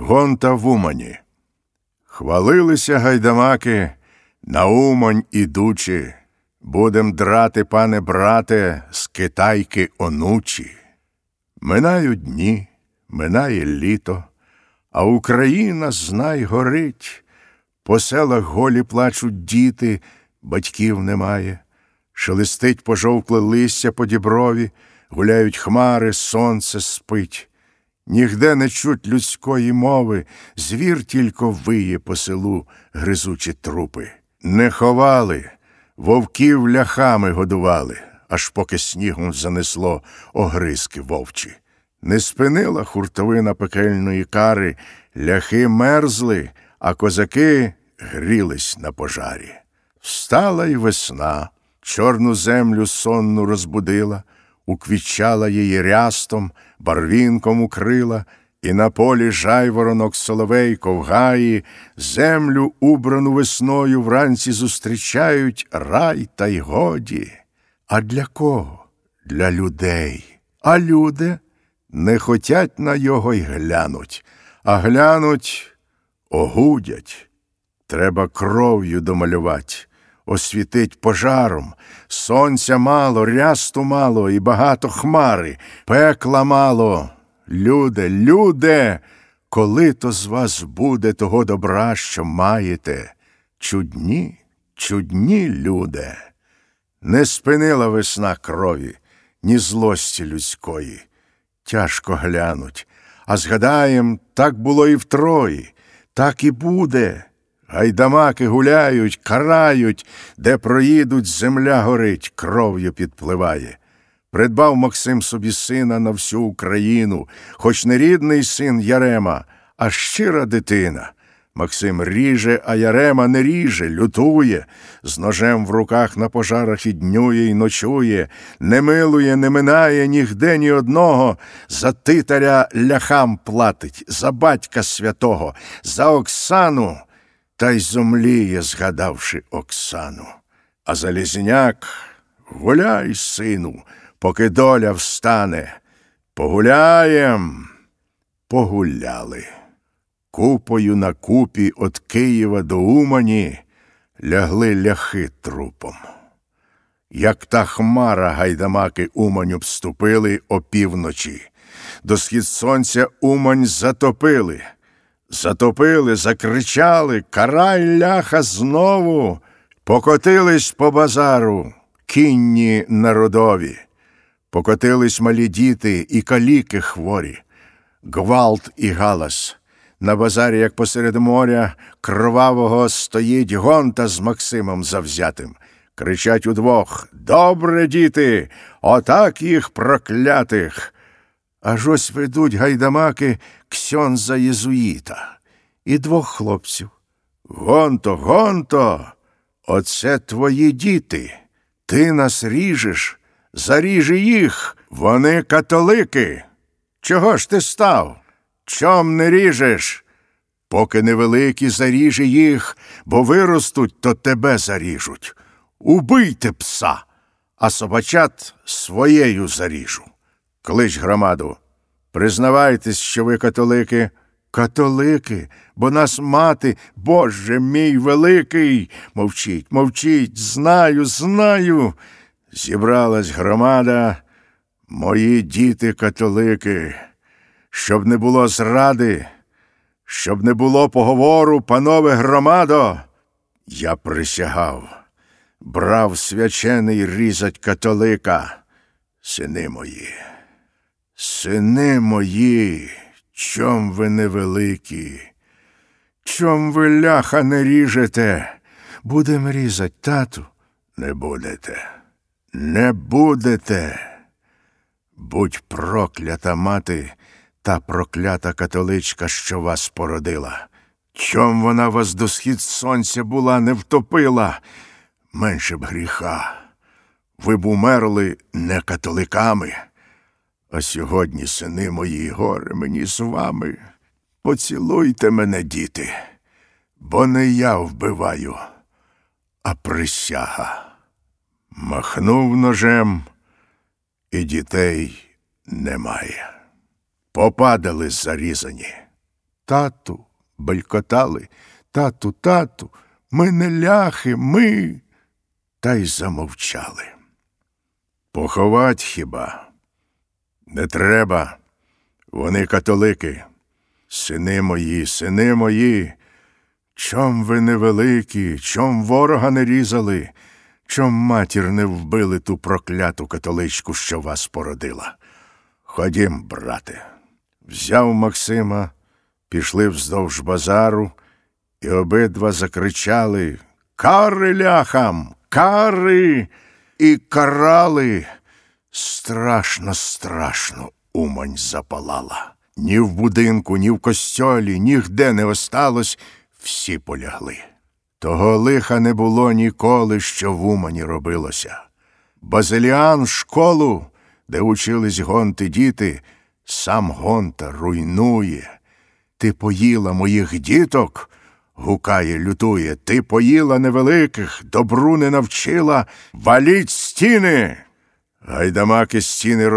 Гонта в Умані. Хвалилися гайдамаки, на Умань ідучи, будем драти, пане брате, з Китайки онучі. Минають дні, минає літо, а Україна, знай, горить. По селах голі плачуть діти, батьків немає. Шелестить пожовкле листя по діброві, гуляють хмари, сонце спить. Нігде не чуть людської мови, звір тільки виє по селу, гризучи трупи. Не ховали, вовків ляхами годували, аж поки снігом занесло огризки вовчі. Не спинила хуртовина пекельної кари, ляхи мерзли, а козаки грілись на пожарі. Встала й весна, чорну землю сонну розбудила, уквітчала її рястом, барвінком укрила, і на полі жайворонок соловейко в гаї землю, убрану весною, вранці зустрічають рай та й годі. А для кого? Для людей. А люди не хотять на його й глянуть, а глянуть — огудять. Треба кров'ю домалювать, освітить пожаром. Сонця мало, рясту мало і багато хмари, пекла мало. Люде, люде, коли то з вас буде того добра, що маєте? Чудні, чудні люде. Не спинила весна крові, ні злості людської. Тяжко глянуть, а згадаєм, так було і в Трої, так і буде. Гайдамаки гуляють, карають, де проїдуть, земля горить, кров'ю підпливає. Придбав Максим собі сина на всю Україну, хоч не рідний син Ярема, а щира дитина. Максим ріже, а Ярема не ріже, лютує, з ножем в руках на пожарах і днює, і ночує, не милує, не минає нігде ні одного, за титаря ляхам платить, за батька святого, за Оксану, та й зомліє, згадавши Оксану. А Залізняк: гуляй, сину, поки доля встане. Погуляєм. Погуляли. Купою на купі от Києва до Умані лягли ляхи трупом. Як та хмара, гайдамаки Умань обступили опівночі. До схід сонця Умань затопили. Затопили, закричали: «Карай, ляха, знову!» Покотились по базару кінні народові. Покотились малі діти і каліки хворі. Гвалт і галас. На базарі, як посеред моря кровавого, стоїть Гонта з Максимом завзятим. Кричать удвох: «Добре, діти! Отак їх проклятих!» Аж ось ведуть гайдамаки ксьондза єзуїта і двох хлопців. «Гонто, Гонто, оце твої діти. Ти нас ріжеш, заріжи їх, вони католики. Чого ж ти став? Чом не ріжеш? Поки невеликі, заріжи їх, бо виростуть, то тебе заріжуть. Убийте пса, а собачат своєю заріжу. Клич громаду. Признавайтесь, що ви католики». «Католики, бо нас мати, Боже мій великий!» «Мовчіть, мовчіть, знаю, знаю!» Зібралась громада. «Мої діти католики, щоб не було зради, щоб не було поговору, панове громадо!» Я присягав, брав свячений різать католика. Сини мої, сини мої, чом ви невеликі? Чом ви, ляха, не ріжете? Будем різать, тату. Не будете, не будете. Будь проклята мати, та проклята католичка, що вас породила. Чом вона вас до схід сонця була не втопила? Менше б гріха. Ви б умерли не католиками. А сьогодні, сини мої, горе мені з вами. Поцілуйте мене, діти, бо не я вбиваю, а присяга. Махнув ножем, і дітей немає. Попадали зарізані. Тату, белькотали, тату, тату, ми не ляхи, ми. Та й замовчали. Поховать хіба? Не треба. Вони католики. Сини мої, чом ви невеликі, чом ворога не різали, чом матір не вбили ту прокляту католичку, що вас породила? Ходім, брате. Взяв Максима, пішли вздовж базару, і обидва закричали: «Кари ляхам! Кари!» І карали. Страшно, страшно Умань запалала. Ні в будинку, ні в костьолі, нігде не осталось, всі полягли. Того лиха не було ніколи, що в Умані робилося. Базиліан школу, де учились гонти діти, сам гонта руйнує. «Ти поїла моїх діток?» — гукає, лютує. «Ти поїла невеликих, добру не навчила, валіть стіни!» Гайдамаки стіни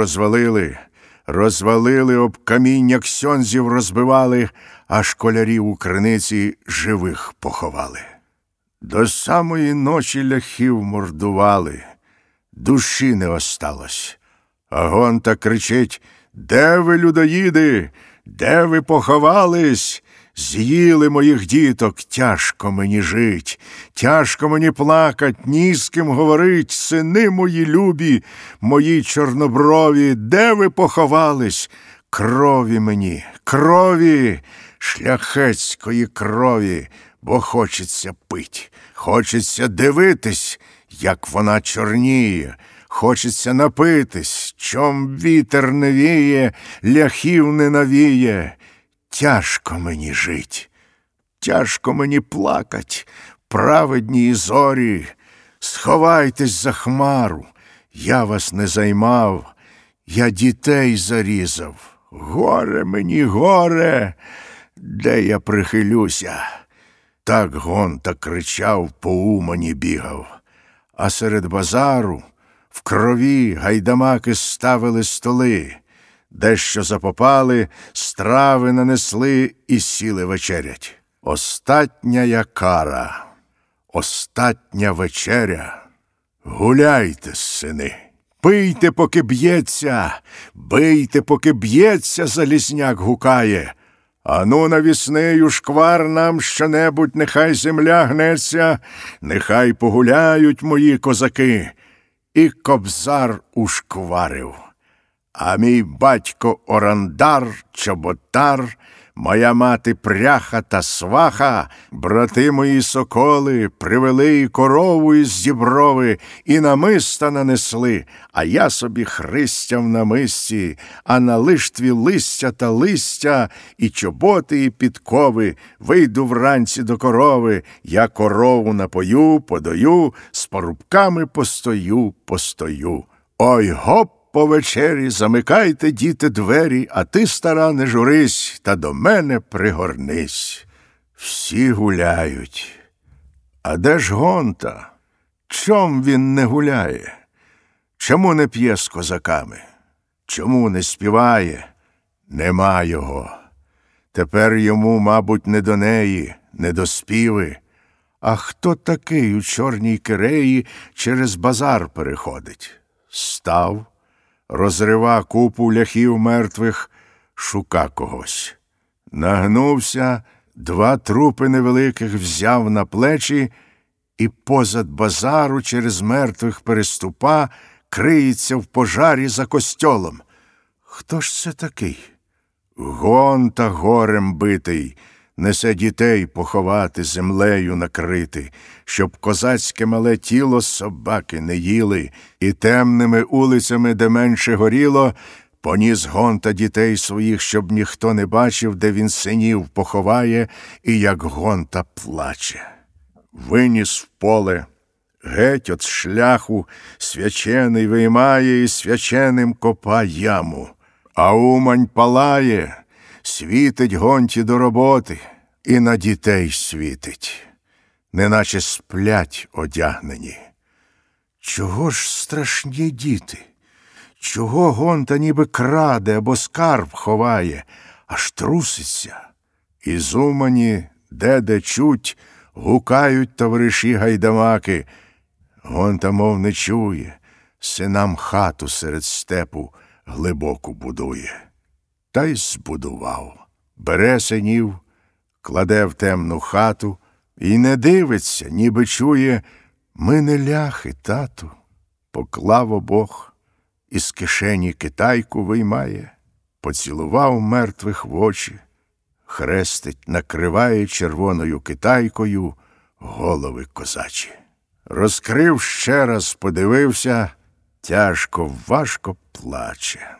розвалили, об каміння ксьондзів розбивали, а школярів у криниці живих поховали. До самої ночі ляхів мордували, душі не осталось. А гонта кричить: «Де ви, людоїди? Де ви поховались? З'їли моїх діток, тяжко мені жить, тяжко мені плакать, ні з ким говорить, сини мої любі, мої чорноброві, де ви поховались? Крові мені, крові, шляхетської крові, бо хочеться пить, хочеться дивитись, як вона чорніє, хочеться напитись, чом вітер не віє, ляхів не навіє. Тяжко мені жить, тяжко мені плакать, праведні зорі. Сховайтесь за хмару, я вас не займав, я дітей зарізав. Горе мені, горе, де я прихилюся?» Так гонта кричав, по Умані бігав. А серед базару в крові гайдамаки ставили столи, дещо запопали, страви нанесли і сіли вечерять. Остатня кара, остатня вечеря. Гуляйте, сини, пийте, поки б'ється, бийте, поки б'ється, Залізняк гукає. Ану, навіснею шквар нам щонебудь, нехай земля гнеться, нехай погуляють мої козаки. І кобзар ушкварив. А мій батько Орандар, чоботар, моя мати пряха та сваха, брати мої соколи, привели і корову із діброви, і намиста нанесли, а я собі христя в намисті, а на лиштві листя та листя, і чоботи, і підкови, вийду вранці до корови, я корову напою, подою, з парубками постою. Ой, гоп! По вечері замикайте, діти, двері, а ти, стара, не журись, та до мене пригорнись. Всі гуляють. А де ж гонта? Чом він не гуляє? Чому не п'є з козаками? Чому не співає? Нема його. Тепер йому, мабуть, не до неї, не до співи. А хто такий у чорній киреї через базар переходить? Став, розрива купу ляхів мертвих, шука когось. Нагнувся, 2 трупи невеликих взяв на плечі і позад базару через мертвих переступа, криється в пожарі за костьолом. Хто ж це такий? Гонта горем битий, несе дітей поховати, землею накрити, щоб козацьке мале тіло собаки не їли, і темними улицями, де менше горіло, поніс гонта дітей своїх, щоб ніхто не бачив, де він синів поховає, і як гонта плаче. Виніс в поле, геть от шляху, свячений виймає і свяченим копа яму. А Умань палає, світить гонті до роботи, і на дітей світить, неначе сплять одягнені. Чого ж страшні діти? Чого гонта ніби краде або скарб ховає, аж труситься? Із Умані, де чуть, гукають товариші гайдамаки. Гонта, мов не чує, синам хату серед степу глибоку будує. Та й збудував. Бере синів, кладе в темну хату і не дивиться, ніби чує: ми не ляхи, тату. Поклав обох, із кишені китайку виймає, поцілував мертвих в очі, хрестить, накриває червоною китайкою голови козачі. Розкрив ще раз, подивився, тяжко, важко плаче.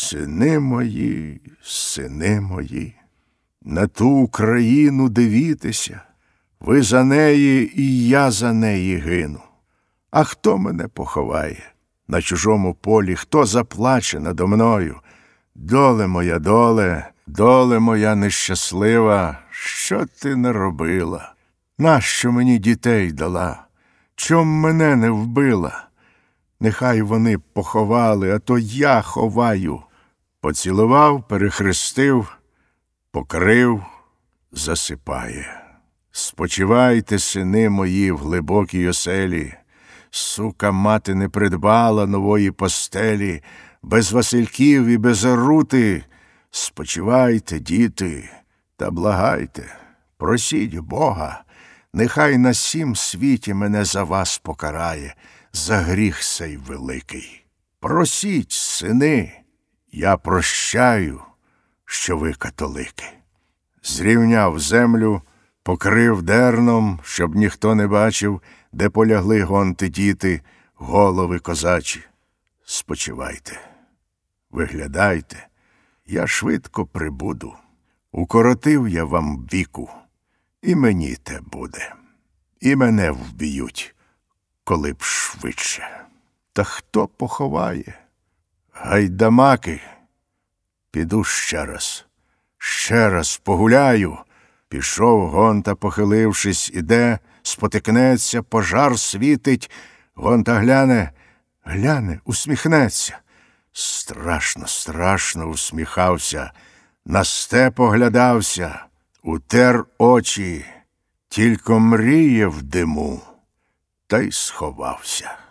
Сини мої, на ту Україну дивітеся, ви за неї і я за неї гину. А хто мене поховає на чужому полі, хто заплаче надо мною? Доле моя, доле моя нещаслива, що ти наробила? Нащо мені дітей дала? Чом мене не вбила? Нехай вони поховали, а то я ховаю. Поцілував, перехрестив, покрив, засипає. Спочивайте, сини мої, в глибокій оселі. Сука мати не придбала нової постелі, без Васильків і без Орути. Спочивайте, діти, та благайте, просіть Бога, нехай на сім світі мене за вас покарає, за гріх сей великий. Просіть, сини, я прощаю, що ви католики. Зрівняв землю, покрив дерном, щоб ніхто не бачив, де полягли гонти діти, голови козачі. Спочивайте, виглядайте, я швидко прибуду. Укоротив я вам віку, і мені те буде. І мене вб'ють, коли б швидше. Та хто поховає? Гайдамаки, піду ще раз погуляю. Пішов Гонта, похилившись, іде, спотикнеться, пожар світить. Гонта гляне, усміхнеться. Страшно усміхався, на степ оглядався, утер очі, тільки мріє в диму, та й сховався.